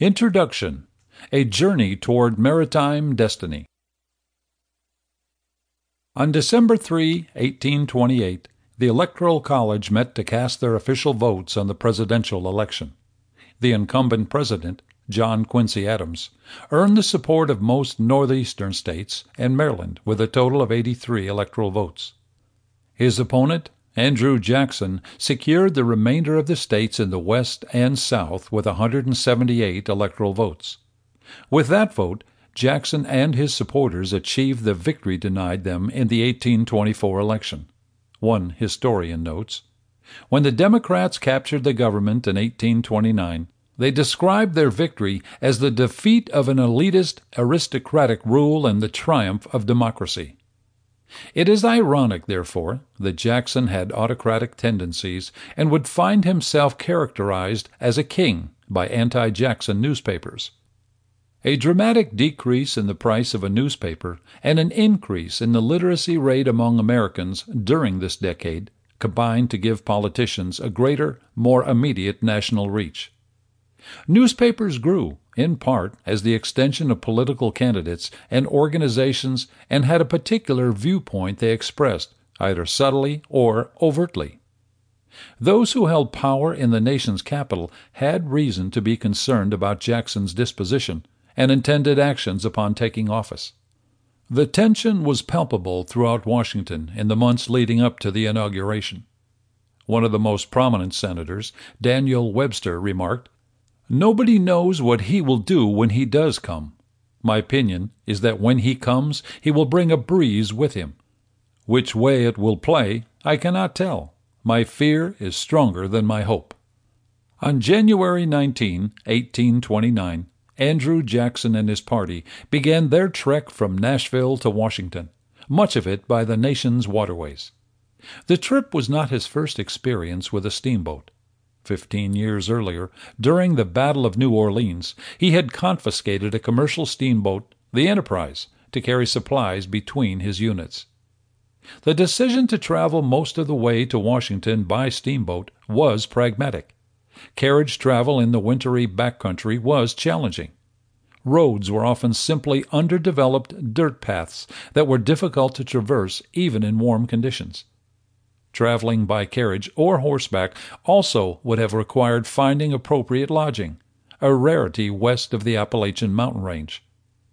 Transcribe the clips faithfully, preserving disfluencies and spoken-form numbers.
Introduction: A Journey Toward Maritime Destiny. On December third, eighteen twenty-eight, the Electoral College met to cast their official votes on the presidential election. The incumbent president, John Quincy Adams, earned the support of most northeastern states and Maryland with a total of eighty-three electoral votes. His opponent, Andrew Jackson, secured the remainder of the states in the West and South with one hundred seventy-eight electoral votes. With that vote, Jackson and his supporters achieved the victory denied them in the eighteen twenty-four election. One historian notes, "When the Democrats captured the government in eighteen twenty-nine, they described their victory as the defeat of an elitist aristocratic rule and the triumph of democracy." It is ironic, therefore, that Jackson had autocratic tendencies and would find himself characterized as a king by anti-Jackson newspapers. A dramatic decrease in the price of a newspaper and an increase in the literacy rate among Americans during this decade combined to give politicians a greater, more immediate national reach. Newspapers grew, in part, as the extension of political candidates and organizations and had a particular viewpoint they expressed, either subtly or overtly. Those who held power in the nation's capital had reason to be concerned about Jackson's disposition and intended actions upon taking office. The tension was palpable throughout Washington in the months leading up to the inauguration. One of the most prominent senators, Daniel Webster, remarked, "Nobody knows what he will do when he does come. My opinion is that when he comes he will bring a breeze with him. Which way it will play, I cannot tell. My fear is stronger than my hope." On January nineteenth, eighteen twenty-nine, Andrew Jackson and his party began their trek from Nashville to Washington, much of it by the nation's waterways. The trip was not his first experience with a steamboat. Fifteen years earlier, during the Battle of New Orleans, he had confiscated a commercial steamboat, the Enterprise, to carry supplies between his units. The decision to travel most of the way to Washington by steamboat was pragmatic. Carriage travel in the wintry backcountry was challenging. Roads were often simply underdeveloped dirt paths that were difficult to traverse even in warm conditions. Traveling by carriage or horseback also would have required finding appropriate lodging, a rarity west of the Appalachian mountain range.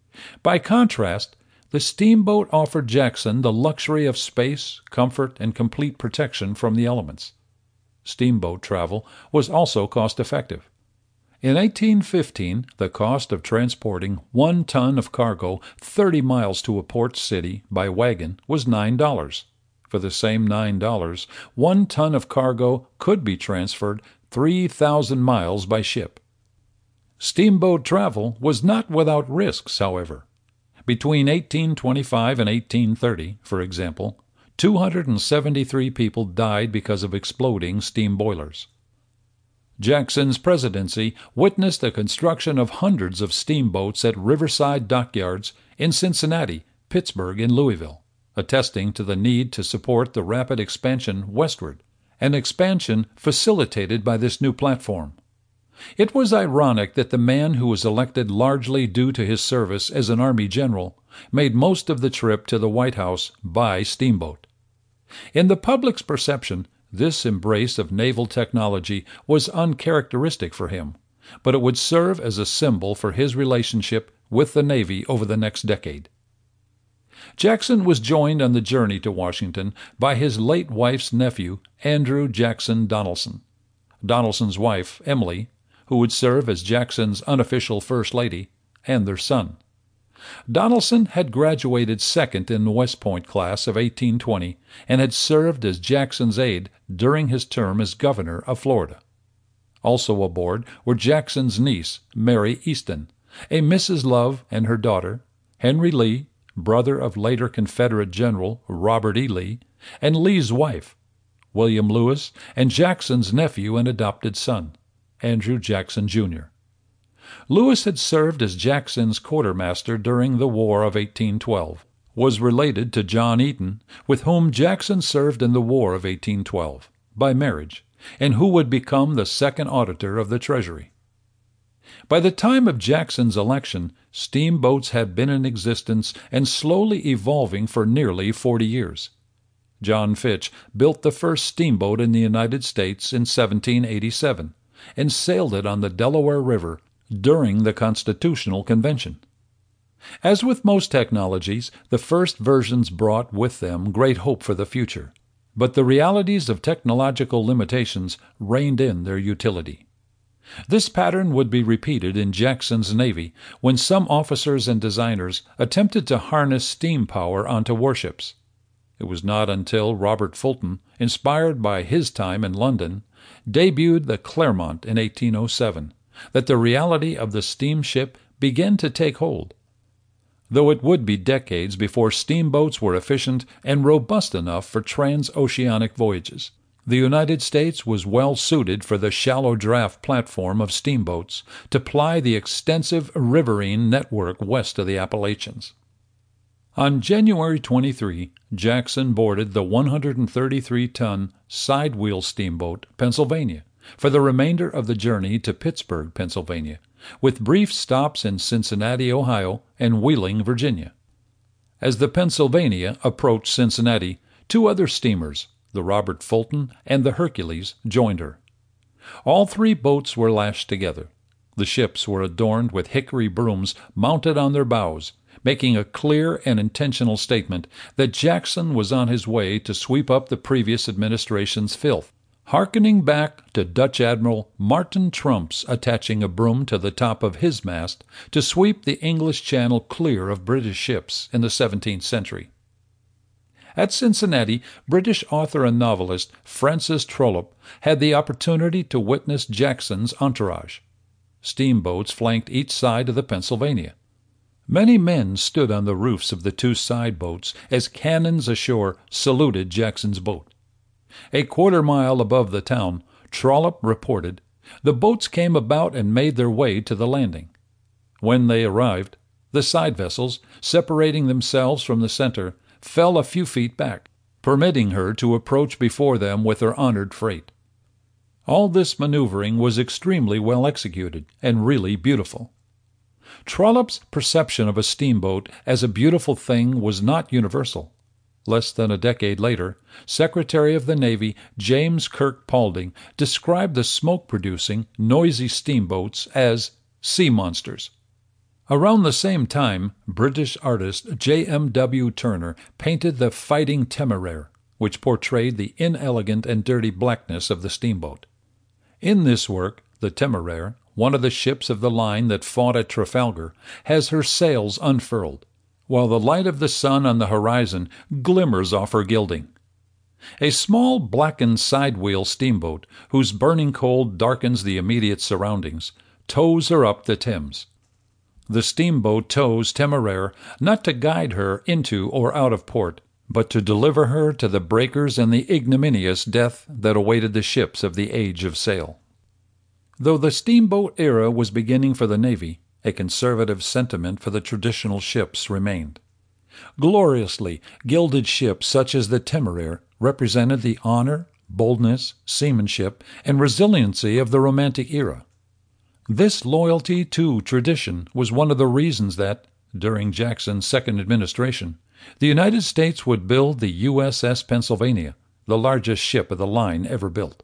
By contrast, the steamboat offered Jackson the luxury of space, comfort, and complete protection from the elements. Steamboat travel was also cost-effective. In eighteen fifteen, the cost of transporting one ton of cargo thirty miles to a port city by wagon was nine dollars. For the same nine dollars, one ton of cargo could be transferred three thousand miles by ship. Steamboat travel was not without risks, however. Between eighteen twenty-five and eighteen thirty, for example, two hundred seventy-three people died because of exploding steam boilers. Jackson's presidency witnessed the construction of hundreds of steamboats at riverside dockyards in Cincinnati, Pittsburgh, and Louisville, attesting to the need to support the rapid expansion westward, an expansion facilitated by this new platform. It was ironic that the man who was elected largely due to his service as an Army general made most of the trip to the White House by steamboat. In the public's perception, this embrace of naval technology was uncharacteristic for him, but it would serve as a symbol for his relationship with the Navy over the next decade. Jackson was joined on the journey to Washington by his late wife's nephew, Andrew Jackson Donaldson. Donaldson's wife, Emily, who would serve as Jackson's unofficial First Lady, and their son. Donaldson had graduated second in the West Point class of eighteen twenty and had served as Jackson's aide during his term as governor of Florida. Also aboard were Jackson's niece, Mary Easton, a Missus Love and her daughter, Henry Lee, brother of later Confederate General Robert E. Lee, and Lee's wife, William Lewis, and Jackson's nephew and adopted son, Andrew Jackson, Junior Lewis had served as Jackson's quartermaster during the War of eighteen twelve, was related to John Eaton, with whom Jackson served in the War of eighteen twelve, by marriage, and who would become the second auditor of the Treasury. By the time of Jackson's election, steamboats had been in existence and slowly evolving for nearly forty years. John Fitch built the first steamboat in the United States in seventeen eighty-seven and sailed it on the Delaware River during the Constitutional Convention. As with most technologies, the first versions brought with them great hope for the future, but the realities of technological limitations reined in their utility. This pattern would be repeated in Jackson's Navy when some officers and designers attempted to harness steam power onto warships. It was not until Robert Fulton, inspired by his time in London, debuted the Clermont in eighteen oh seven, that the reality of the steamship began to take hold. Though it would be decades before steamboats were efficient and robust enough for transoceanic voyages, the United States was well suited for the shallow draft platform of steamboats to ply the extensive riverine network west of the Appalachians. On January twenty-third, Jackson boarded the one hundred thirty-three ton sidewheel steamboat Pennsylvania for the remainder of the journey to Pittsburgh, Pennsylvania, with brief stops in Cincinnati, Ohio, and Wheeling, Virginia. As the Pennsylvania approached Cincinnati, two other steamers, the Robert Fulton and the Hercules, joined her. All three boats were lashed together. The ships were adorned with hickory brooms mounted on their bows, making a clear and intentional statement that Jackson was on his way to sweep up the previous administration's filth, hearkening back to Dutch Admiral Martin Trump's attaching a broom to the top of his mast to sweep the English Channel clear of British ships in the seventeenth century. At Cincinnati, British author and novelist Francis Trollope had the opportunity to witness Jackson's entourage. Steamboats flanked each side of the Pennsylvania. Many men stood on the roofs of the two side boats as cannons ashore saluted Jackson's boat. A quarter mile above the town, Trollope reported, the boats came about and made their way to the landing. When they arrived, the side vessels, separating themselves from the center, fell a few feet back, permitting her to approach before them with her honored freight. All this maneuvering was extremely well executed and really beautiful. Trollope's perception of a steamboat as a beautiful thing was not universal. Less than a decade later, Secretary of the Navy James Kirk Paulding described the smoke-producing, noisy steamboats as sea monsters. Around the same time, British artist J M W Turner painted the Fighting Temeraire, which portrayed the inelegant and dirty blackness of the steamboat. In this work, the Temeraire, one of the ships of the line that fought at Trafalgar, has her sails unfurled, while the light of the sun on the horizon glimmers off her gilding. A small blackened sidewheel steamboat, whose burning cold darkens the immediate surroundings, tows her up the Thames. The steamboat tows Temeraire not to guide her into or out of port, but to deliver her to the breakers and the ignominious death that awaited the ships of the age of sail. Though the steamboat era was beginning for the Navy, a conservative sentiment for the traditional ships remained. Gloriously gilded ships such as the Temeraire represented the honor, boldness, seamanship, and resiliency of the Romantic era. This loyalty to tradition was one of the reasons that, during Jackson's second administration, the United States would build the U S S Pennsylvania, the largest ship of the line ever built.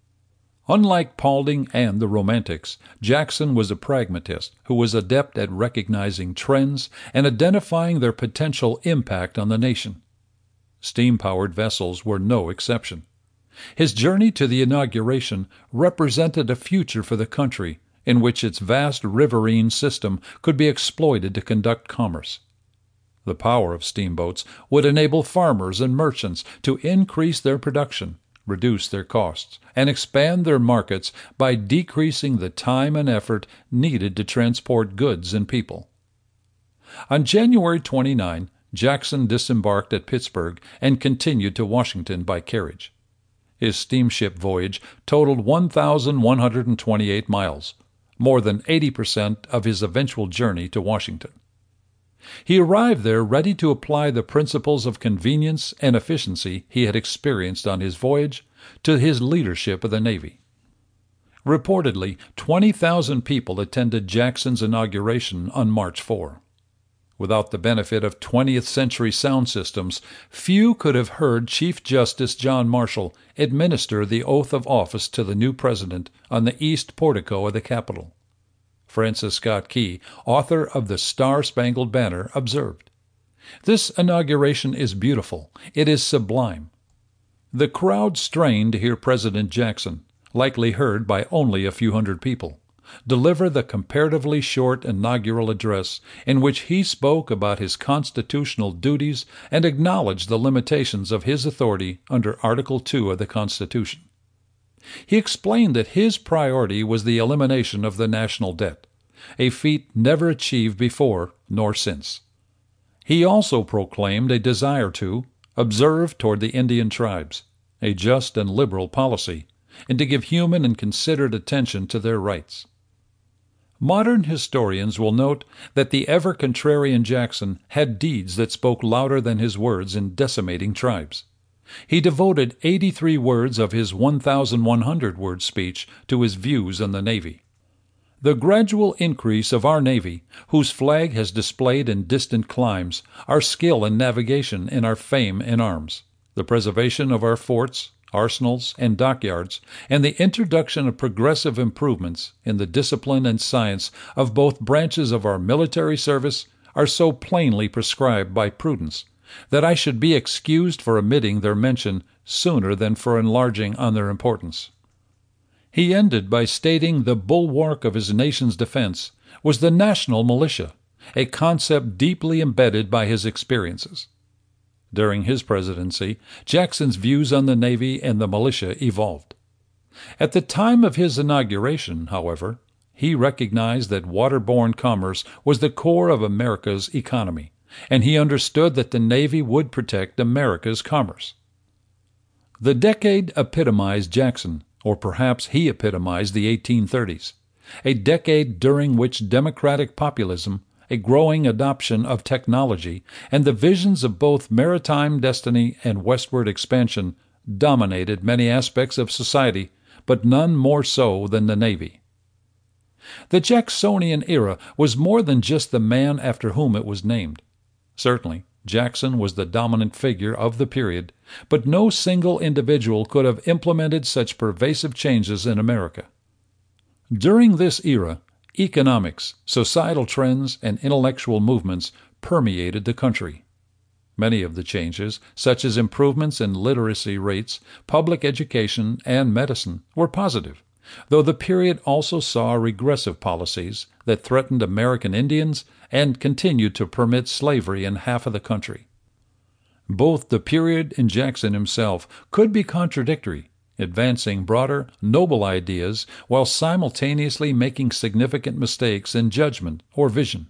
Unlike Paulding and the Romantics, Jackson was a pragmatist who was adept at recognizing trends and identifying their potential impact on the nation. Steam-powered vessels were no exception. His journey to the inauguration represented a future for the country in which its vast riverine system could be exploited to conduct commerce. The power of steamboats would enable farmers and merchants to increase their production, reduce their costs, and expand their markets by decreasing the time and effort needed to transport goods and people. On January twenty-ninth, Jackson disembarked at Pittsburgh and continued to Washington by carriage. His steamship voyage totaled one thousand one hundred twenty-eight miles, more than eighty percent of his eventual journey to Washington. He arrived there ready to apply the principles of convenience and efficiency he had experienced on his voyage to his leadership of the Navy. Reportedly, twenty thousand people attended Jackson's inauguration on March fourth. Without the benefit of twentieth century sound systems, few could have heard Chief Justice John Marshall administer the oath of office to the new president on the east portico of the Capitol. Francis Scott Key, author of The Star-Spangled Banner, observed, "This inauguration is beautiful. It is sublime." The crowd strained to hear President Jackson, likely heard by only a few hundred people, deliver the comparatively short inaugural address in which he spoke about his constitutional duties and acknowledged the limitations of his authority under Article two of the Constitution. He explained that his priority was the elimination of the national debt, a feat never achieved before nor since. He also proclaimed a desire to observe toward the Indian tribes, a just and liberal policy, and to give human and considered attention to their rights. Modern historians will note that the ever-contrarian Jackson had deeds that spoke louder than his words in decimating tribes. He devoted eighty-three words of his one thousand one hundred word speech to his views on the Navy. The gradual increase of our Navy, whose flag has displayed in distant climes, our skill in navigation and our fame in arms, the preservation of our forts, arsenals, and dockyards, and the introduction of progressive improvements in the discipline and science of both branches of our military service are so plainly prescribed by prudence that I should be excused for omitting their mention sooner than for enlarging on their importance. He ended by stating the bulwark of his nation's defense was the national militia, a concept deeply embedded by his experiences. During his presidency, Jackson's views on the Navy and the militia evolved. At the time of his inauguration, however, he recognized that waterborne commerce was the core of America's economy, and he understood that the Navy would protect America's commerce. The decade epitomized Jackson, or perhaps he epitomized the eighteen thirties, a decade during which democratic populism, a growing adoption of technology, and the visions of both maritime destiny and westward expansion dominated many aspects of society, but none more so than the Navy. The Jacksonian era was more than just the man after whom it was named. Certainly, Jackson was the dominant figure of the period, but no single individual could have implemented such pervasive changes in America. During this era, economics, societal trends, and intellectual movements permeated the country. Many of the changes, such as improvements in literacy rates, public education, and medicine, were positive, though the period also saw regressive policies that threatened American Indians and continued to permit slavery in half of the country. Both the period and Jackson himself could be contradictory, advancing broader, noble ideas while simultaneously making significant mistakes in judgment or vision.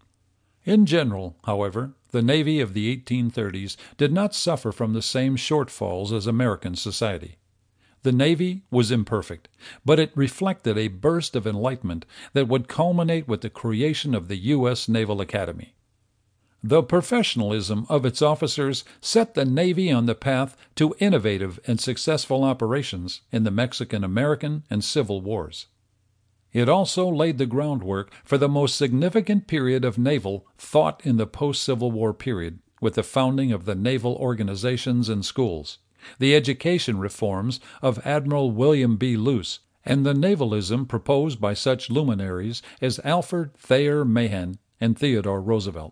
In general, however, the Navy of the eighteen thirties did not suffer from the same shortfalls as American society. The Navy was imperfect, but it reflected a burst of enlightenment that would culminate with the creation of the U S Naval Academy. The professionalism of its officers set the Navy on the path to innovative and successful operations in the Mexican-American and Civil Wars. It also laid the groundwork for the most significant period of naval thought in the post-Civil War period, with the founding of the naval organizations and schools, the education reforms of Admiral William B. Luce, and the navalism proposed by such luminaries as Alfred Thayer Mahan and Theodore Roosevelt.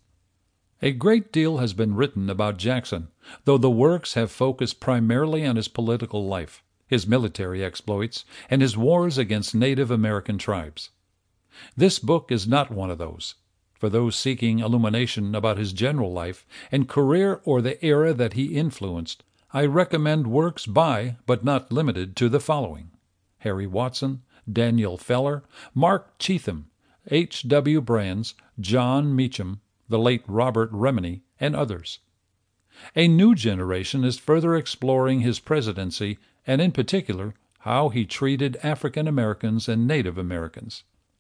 A great deal has been written about Jackson, though the works have focused primarily on his political life, his military exploits, and his wars against Native American tribes. This book is not one of those. For those seeking illumination about his general life and career or the era that he influenced, I recommend works by, but not limited to, the following: Harry Watson, Daniel Feller, Mark Cheatham, H W Brands, John Meacham, the late Robert Remini, and others. A new generation is further exploring his presidency, and in particular, how he treated African Americans and Native Americans.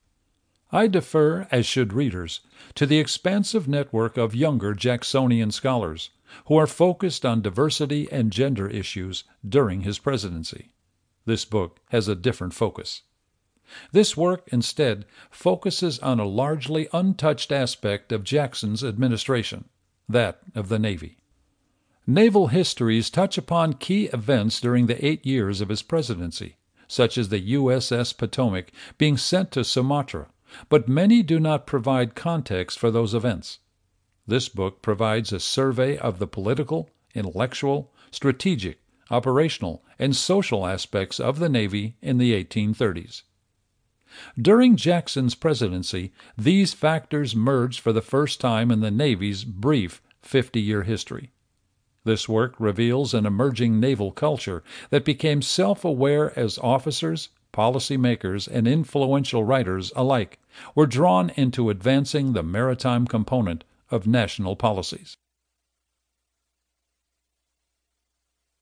I defer, as should readers, to the expansive network of younger Jacksonian scholars who are focused on diversity and gender issues during his presidency. This book has a different focus. This work, instead, focuses on a largely untouched aspect of Jackson's administration, that of the Navy. Naval histories touch upon key events during the eight years of his presidency, such as the U S S Potomac being sent to Sumatra, but many do not provide context for those events. This book provides a survey of the political, intellectual, strategic, operational, and social aspects of the Navy in the eighteen thirties. During Jackson's presidency, these factors merged for the first time in the Navy's brief fifty-year history. This work reveals an emerging naval culture that became self-aware as officers, policymakers, and influential writers alike were drawn into advancing the maritime component of national policies.